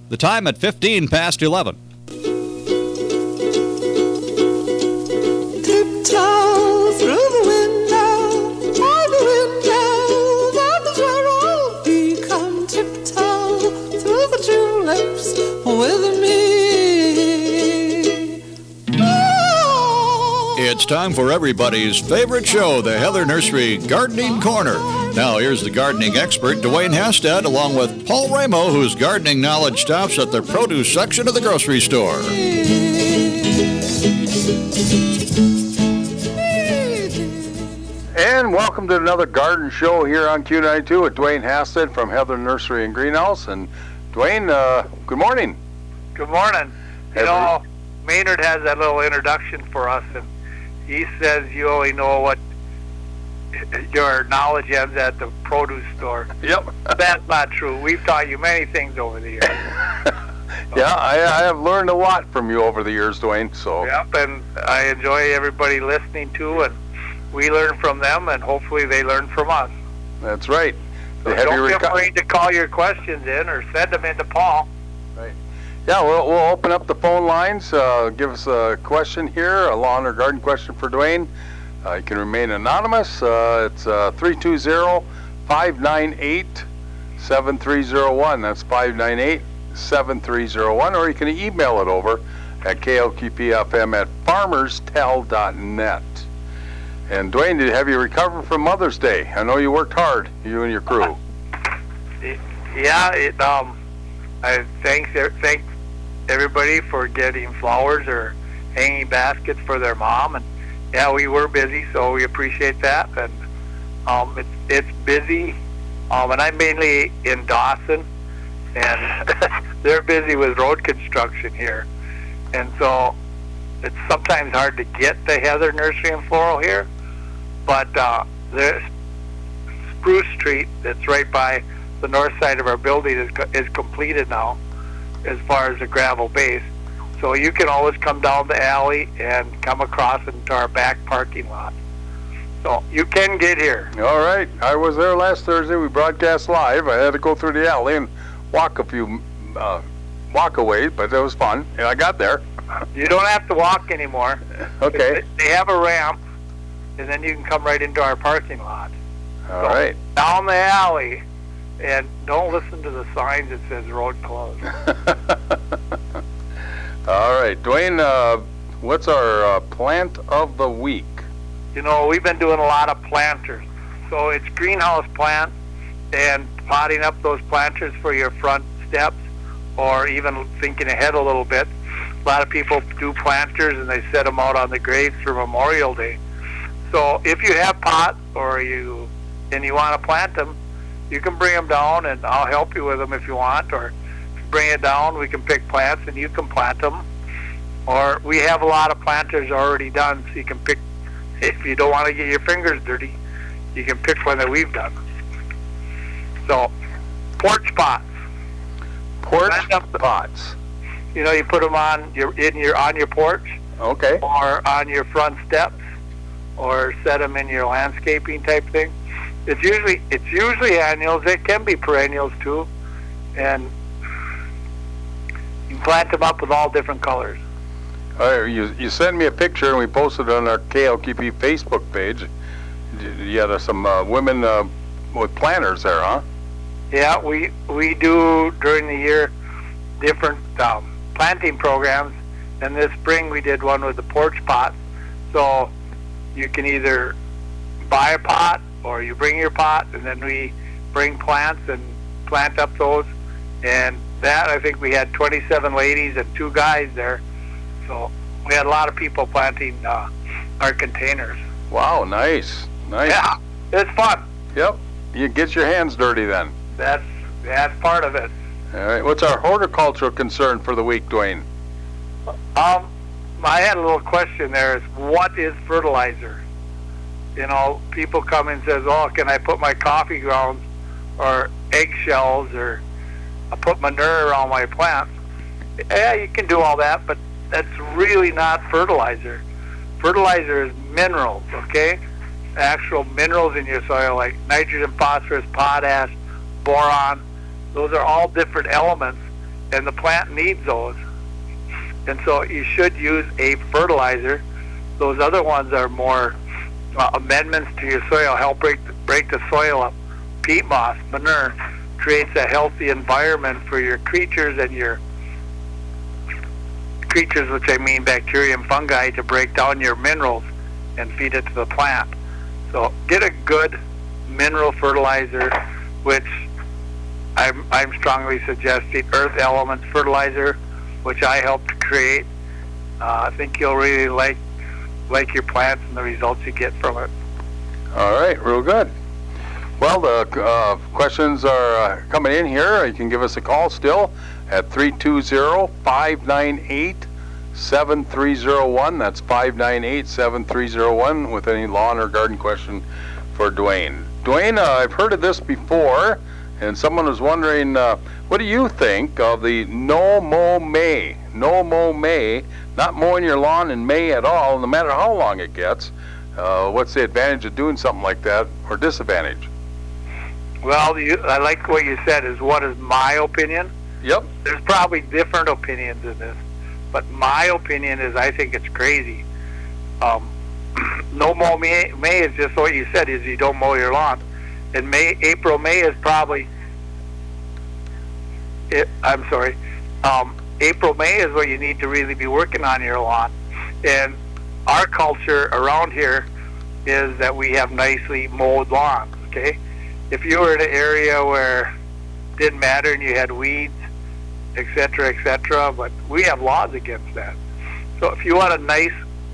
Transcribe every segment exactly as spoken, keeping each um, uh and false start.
The time at fifteen past eleven. Tiptoe through the window, all the windows of the world. Come tiptoe through the tulips with me. Oh. It's time for everybody's favorite show, the Heather Nursery Gardening Corner. Now, here's the gardening expert, Dwayne Hastad, along with Paul Ramo, whose gardening knowledge stops at the produce section of the grocery store. And welcome to another garden show here on Q ninety-two with Dwayne Hastad from Heather Nursery and Greenhouse. And Dwayne, uh, good morning. Good morning. You know, Maynard has that little introduction for us, and he says you only know what your knowledge ends at the produce store. Yep. That's not true. We've taught you many things over the years. Yeah, I, I have learned a lot from you over the years, Dwayne. So. Yep, and I enjoy everybody listening to, and we learn from them, and hopefully they learn from us. That's right. So have don't you be reco- afraid to call your questions in or send them in to Paul. Right. Yeah, we'll, we'll open up the phone lines. Uh, give us a question here, a lawn or garden question for Dwayne. Uh, you can remain anonymous. Uh, it's uh, three two zero, five nine eight, seven three zero one. That's five nine eight, seven three zero one. Or you can email it over at K L Q P F M at farmers tel dot net. And Dwayne, did have you recovered from Mother's Day? I know you worked hard, you and your crew. Yeah, it, um, I thanks thank everybody for getting flowers or hanging baskets for their mom, and yeah, we were busy, so we appreciate that. And um, it's it's busy, um, and I'm mainly in Dawson, and they're busy with road construction here, and so it's sometimes hard to get to Heather Nursery and Floral here. But uh, the Spruce Street that's right by the north side of our building is is completed now, as far as the gravel base. So you can always come down the alley and come across into our back parking lot. So you can get here. All right. I was there last Thursday. We broadcast live. I had to go through the alley and walk a few uh, walk away, but it was fun. And I got there. You don't have to walk anymore. Okay. They have a ramp, and then you can come right into our parking lot. All so right. Down the alley, and don't listen to the signs that says road closed. All right. Dwayne, uh, what's our uh, plant of the week? You know, we've been doing a lot of planters. So it's greenhouse plants and potting up those planters for your front steps, or even thinking ahead a little bit. A lot of people do planters and they set them out on the graves for Memorial Day. So if you have pots or you and you want to plant them, you can bring them down and I'll help you with them if you want. Or if you bring it down, we can pick plants and you can plant them. Or we have a lot of planters already done, so you can pick. If you don't want to get your fingers dirty, you can pick one that we've done. So, porch pots. Porch The, pots. you know, you put them on your in your on your porch, Okay. or on your front steps, or set them in your landscaping type thing. It's usually it's usually annuals. It can be perennials too, and you can plant them up with all different colors. All right, you you sent me a picture and we posted it on our K L Q P Facebook page. You had uh, some uh, women uh, with planters there, huh? Yeah, we we do during the year different um, planting programs, and this spring we did one with the porch pots. So you can either buy a pot or you bring your pot, and then we bring plants and plant up those. And that, I think we had twenty-seven ladies and two guys there. So we had a lot of people planting uh, our containers. Wow, nice, nice. Yeah, it's fun. Yep. You get your hands dirty then. That's that's part of it. All right. What's our horticultural concern for the week, Dwayne? Um, I had a little question there. Is what is fertilizer? You know, people come and says, "Oh, can I put my coffee grounds or eggshells or I put manure around my plants?" Yeah, you can do all that, but that's really not fertilizer. Fertilizer is minerals, okay? Actual minerals in your soil like nitrogen, phosphorus, potash, boron. Those are all different elements, and the plant needs those. And so you should use a fertilizer. Those other ones are more uh, amendments to your soil, help break the, break the soil up. Peat moss, manure, creates a healthy environment for your creatures and your creatures, which I mean bacteria and fungi, to break down your minerals and feed it to the plant. So get a good mineral fertilizer, which I'm, I'm strongly suggesting Earth Elements fertilizer, which I helped to create. Uh, I think you'll really like like your plants and the results you get from it. All right, real good. Well, the uh, questions are uh, coming in here. You can give us a call still at three two zero, five nine eight, seven three zero one. That's five nine eight, seven three zero one with any lawn or garden question for Dwayne. Dwayne, uh, I've heard of this before, and someone was wondering, uh, what do you think of the No Mow May? No Mow May, not mowing your lawn in May at all, no matter how long it gets. Uh, what's the advantage of doing something like that, or disadvantage? Well, you, I like what you said, is what is my opinion. Yep. There's probably different opinions in this, but my opinion is I think it's crazy. Um, no mow May, May is just what you said, is you don't mow your lawn. And May, April, May is probably, it, I'm sorry, um, April, May is what you need to really be working on your lawn. And our culture around here is that we have nicely mowed lawns, okay? If you were in an area where it didn't matter and you had weeds, et cetera, et cetera, but we have laws against that. So if you want a nice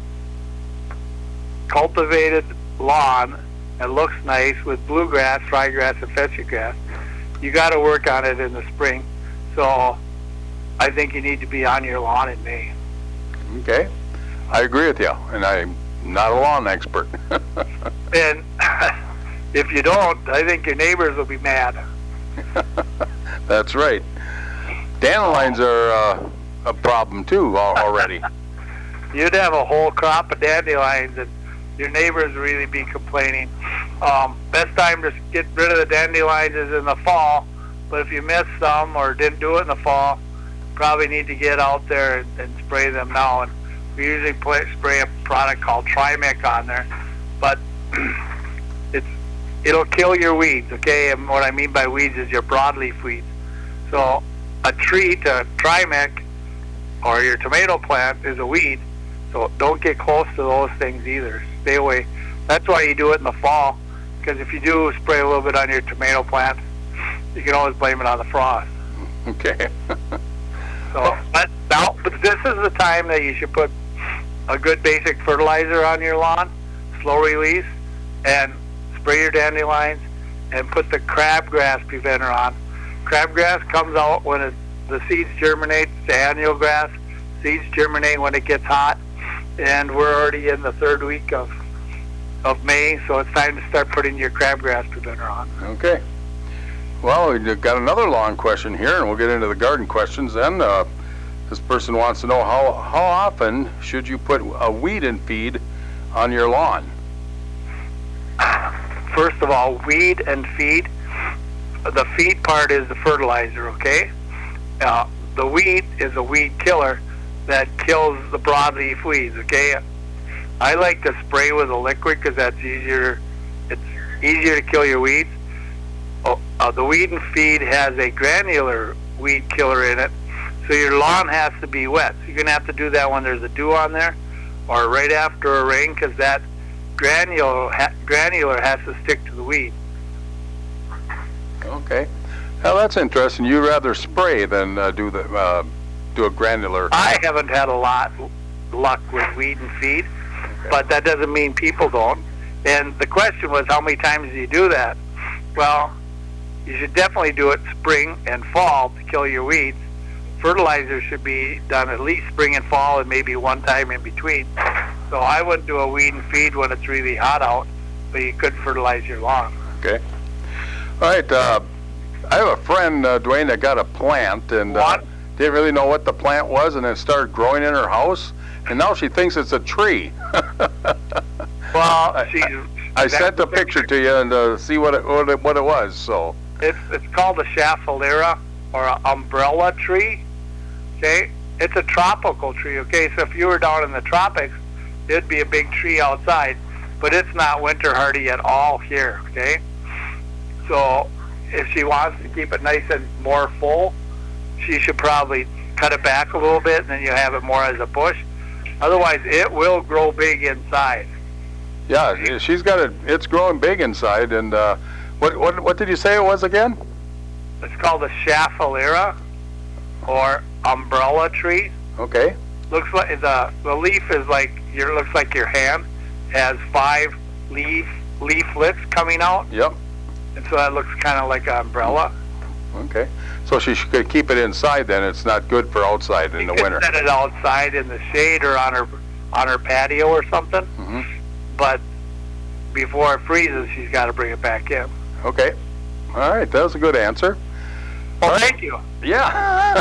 cultivated lawn that looks nice with bluegrass, ryegrass, and fetchy grass, you got to work on it in the spring. So I think you need to be on your lawn in May. Okay. I agree with you, and I'm not a lawn expert. And if you don't, I think your neighbors will be mad. That's right. Dandelions are uh, a problem too al- already. You'd have a whole crop of dandelions, and your neighbors really be complaining. Um, best time to get rid of the dandelions is in the fall, but if you missed some or didn't do it in the fall, probably need to get out there and, and spray them now. And we usually play, spray a product called Trimec on there, but it's it'll kill your weeds, okay? And what I mean by weeds is your broadleaf weeds. So a tree to Trimec or your tomato plant is a weed, so don't get close to those things either. Stay away. That's why you do it in the fall, because if you do spray a little bit on your tomato plant, you can always blame it on the frost. Okay. So, but now, but this is the time that you should put a good basic fertilizer on your lawn, slow release, and spray your dandelions, and put the crabgrass preventer on. Crabgrass comes out when it, the seeds germinate. It's the annual grass. Seeds germinate when it gets hot, and we're already in the third week of of May, so it's time to start putting your crabgrass preventer on. Okay. Well, we've got another lawn question here, and we'll get into the garden questions then. Uh, this person wants to know how, how often should you put a weed and feed on your lawn? First of all, weed and feed. The feed part is the fertilizer, okay? Uh, the weed is a weed killer that kills the broadleaf weeds, okay? I like to spray with a liquid because that's easier. It's easier to kill your weeds. Oh, uh, the weed and feed has a granular weed killer in it, so your lawn has to be wet. So you're going to have to do that when there's a dew on there or right after a rain, because that granular, ha- granular has to stick to the weed. Okay. Well, that's interesting. You'd rather spray than uh, do the uh, do a granular. I haven't had a lot luck with weed and feed, Okay. but that doesn't mean people don't. And the question was, how many times do you do that? Well, you should definitely do it spring and fall to kill your weeds. Fertilizer should be done at least spring and fall, and maybe one time in between. So I wouldn't do a weed and feed when it's really hot out, but you could fertilize your lawn. Okay. All right. Uh, I have a friend, uh, Dwayne, that got a plant and uh, What? didn't really know what the plant was, and it started growing in her house, and now she thinks it's a tree. Well, I- she's, I that's sent the the picture to you and uh, see what it, what it what it was. So It's it's called a Schaffelera, or an umbrella tree. Okay, it's a tropical tree. Okay, so if you were down in the tropics, it'd be a big tree outside, but it's not winter hardy at all here. Okay, so if she wants to keep it nice and more full, she should probably cut it back a little bit, and then you have it more as a bush. Otherwise, it will grow big inside. Yeah, she's got it. It's growing big inside. And uh, what what what did you say it was again? It's called a Scheffalera, or umbrella tree. Okay. Looks like the the leaf is like your looks like your hand has five leaf leaflets coming out, Yep. and so that looks kind of like an umbrella. Okay. So she should keep it inside then. It's not good for outside in You the can winter. set it outside in the shade or on her on her patio or something. hmm But before it freezes, she's got to bring it back in. Okay. All right. That was a good answer. Well, All right. thank you. Yeah.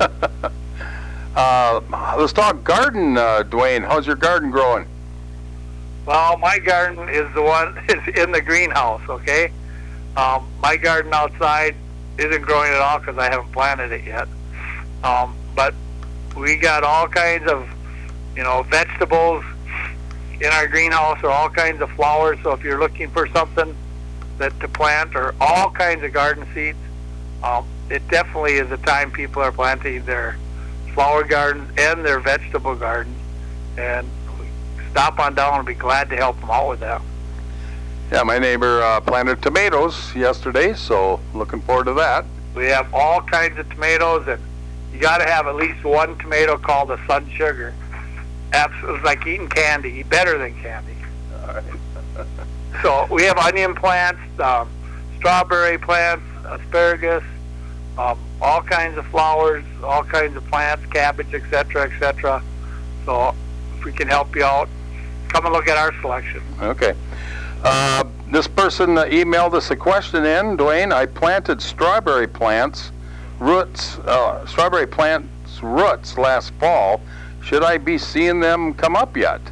uh, let's talk garden, uh, Dwayne. How's your garden growing? Well, my garden is the one is in the greenhouse. Okay, um, my garden outside isn't growing at all because I haven't planted it yet. Um, but we got all kinds of, you know, vegetables in our greenhouse, or all kinds of flowers. So if you're looking for something that to plant, or all kinds of garden seeds, um, it definitely is a time people are planting their flower gardens and their vegetable gardens. And stop on down and be glad to help them out with that. Yeah, my neighbor uh, planted tomatoes yesterday, so looking forward to that. We have all kinds of tomatoes, and you got to have at least one tomato called a sun sugar. Absolutely, it's like eating candy, better than candy. All right. So we have onion plants, um, strawberry plants, asparagus, um, all kinds of flowers, all kinds of plants, cabbage, et cetera, et cetera. So if we can help you out, come and look at our selection. Okay. Uh, this person uh, emailed us a question in, Dwayne. I planted strawberry plants, roots, uh, strawberry plants roots last fall. Should I be seeing them come up yet?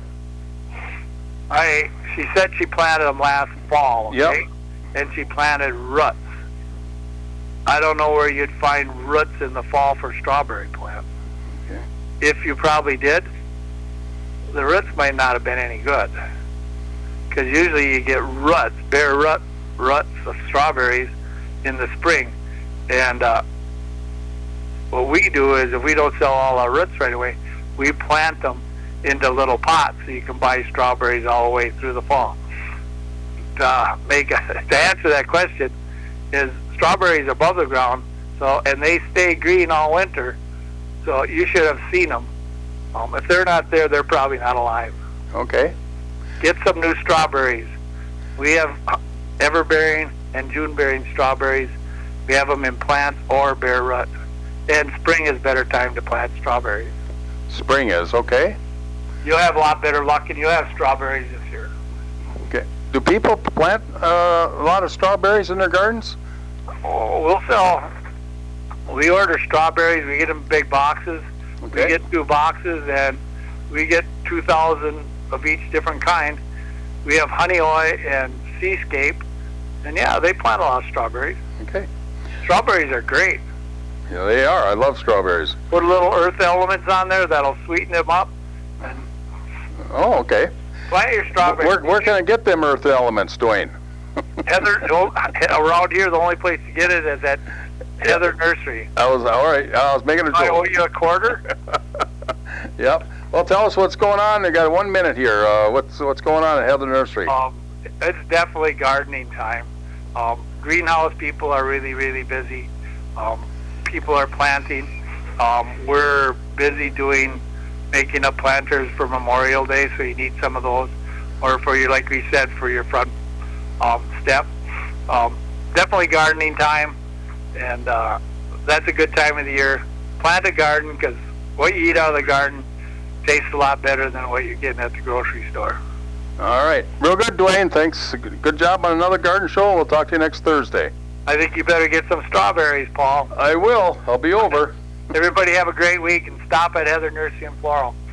I she said she planted them last fall, okay? Yep. And she planted roots. I don't know where you'd find roots in the fall for strawberry plants. Okay. If you probably did, the roots might not have been any good. Because usually you get roots, bare root, roots of strawberries in the spring. And uh, what we do is, if we don't sell all our roots right away, we plant them into little pots so you can buy strawberries all the way through the fall. To make to answer that question is strawberries are above the ground, so and they stay green all winter. So you should have seen them. Um, if they're not there, they're probably not alive. Okay. Get some new strawberries. We have ever-bearing and June-bearing strawberries. We have them in plants or bare root. And spring is a better time to plant strawberries. Spring is, okay. You'll have a lot better luck, and you'll have strawberries this year. Okay. Do people plant uh, a lot of strawberries in their gardens? Oh, we'll sell. We order strawberries. We get them in big boxes. Okay. We get two boxes, and we get two thousand of each different kind. We have Honeoye and Seascape, and yeah, they plant a lot of strawberries. Okay. Strawberries are great. Yeah, they are. I love strawberries. Put a little earth elements on there that'll sweeten them up. And Oh, okay. plant your strawberries. Where, where can I get them earth elements, Dwayne? Heather, around here, the only place to get it is at Heather Nursery. I was all right. I was making a I owe joke. you a quarter. Yep. Well, tell us what's going on. I got one minute here. Uh, what's what's going on at Heather Nursery? Um, it's definitely gardening time. Um, greenhouse people are really, really busy. Um, people are planting. Um, we're busy doing, making up planters for Memorial Day, so you need some of those, or for your, like we said, for your front um, step. Um, definitely gardening time, and uh, that's a good time of the year. Plant a garden, because what you eat out of the garden tastes a lot better than what you're getting at the grocery store. All right. Real good, Dwayne. Thanks. Good job on another garden show. We'll talk to you next Thursday. I think you better get some strawberries, Paul. I will. I'll be over. Everybody have a great week, and stop at Heather Nursery and Floral.